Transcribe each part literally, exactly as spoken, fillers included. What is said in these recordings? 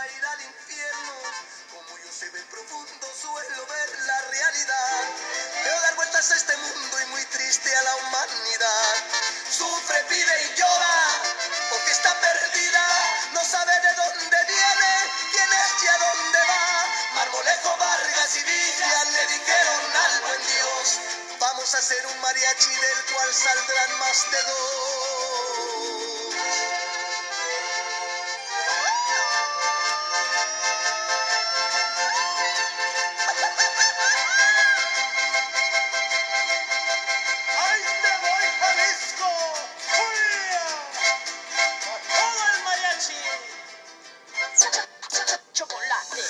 ir al infierno. Como yo sé ver profundo, suelo ver la realidad. Veo dar vueltas a este mundo y muy triste a la humanidad. Sufre, pide y llora, porque está perdida. No sabe de dónde viene, quién es y a dónde va. Marmolejo, Vargas y Villa le dijeron al buen Dios: vamos a hacer un mariachi del cual saldrán más de dos. ¡Ahí te voy, Jalisco! ¡Julia! ¡A todo el mariachi! Chocolate.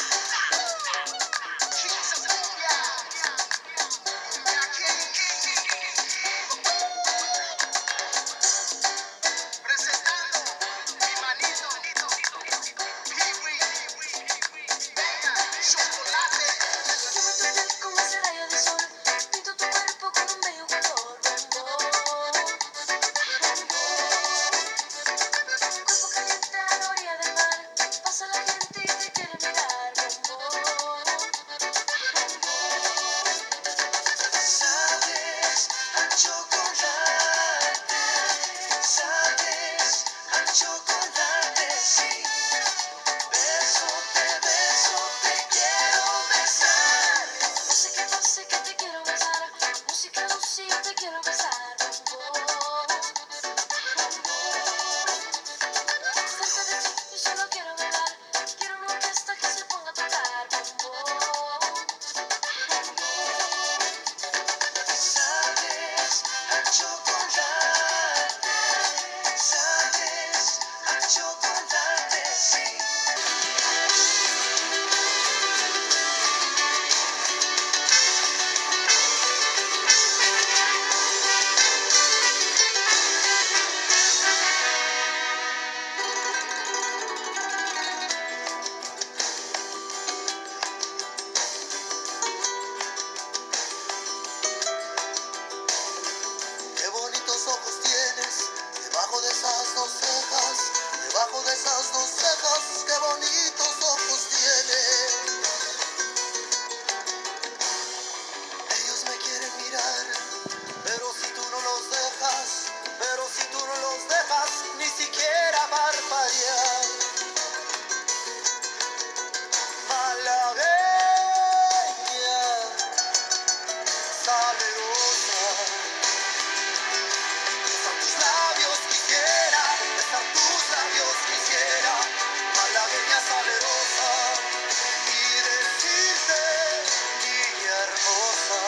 Debajo de esas dos cejas, debajo de esas dos cejas, qué bonitos ojos tiene. Ellos me quieren mirar, pero si tú no los dejas, pero si tú no los dejas, ni siquiera parpadear. Malagueña, salerosa. Tus labios quisiera, besar tus labios quisiera, malagueña salerosa, y decirte, niña hermosa.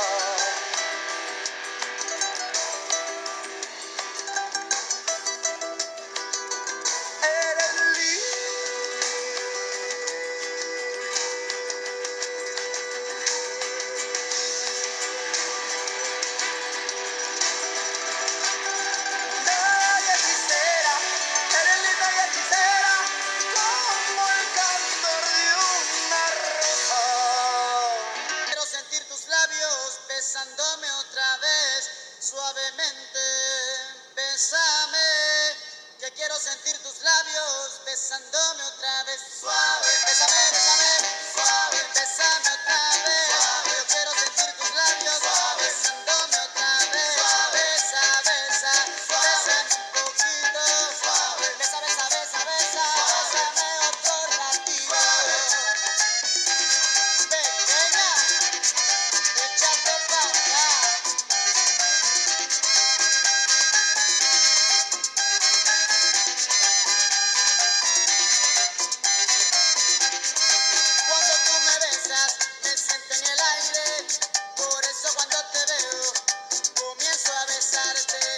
Eres besándome otra vez, suavemente, bésame, que quiero sentir tus labios besándome otra vez, suave, bésame, bésame, suave.